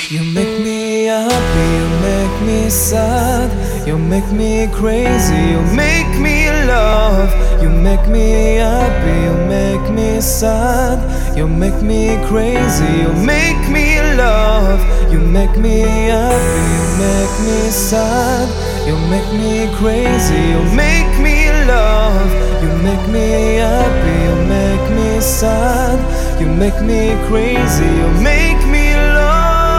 You make me happy, you make me sad, you make me crazy, you make me love. You make me happy, you make me sad, you make me crazy, you make me love. You make me happy, you make me sad, you make me crazy, you make me love. You make me happy, you make me sad, you make me crazy, you make me love.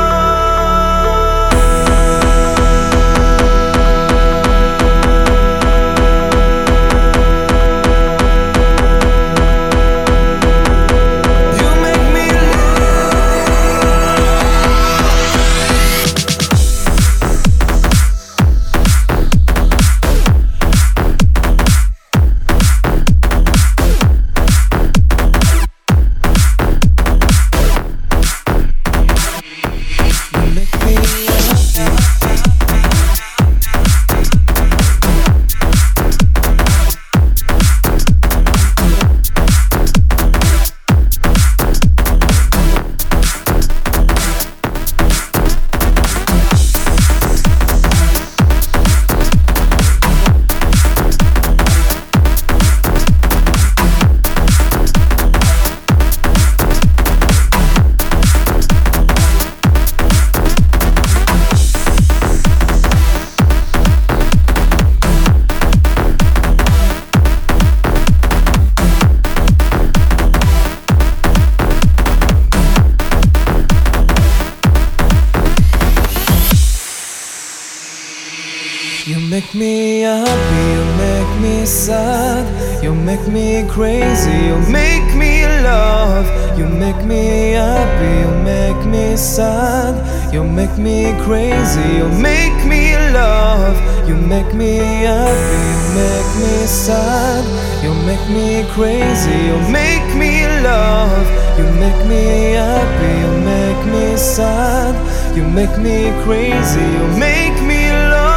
You make me happy, you make me sad, you make me crazy, you make me love. You make me happy, you make me sad, you make me crazy, you make me love. You make me happy, you make me sad, you make me crazy, you make me love. You make me happy, you make me sad, you make me crazy, you make me love.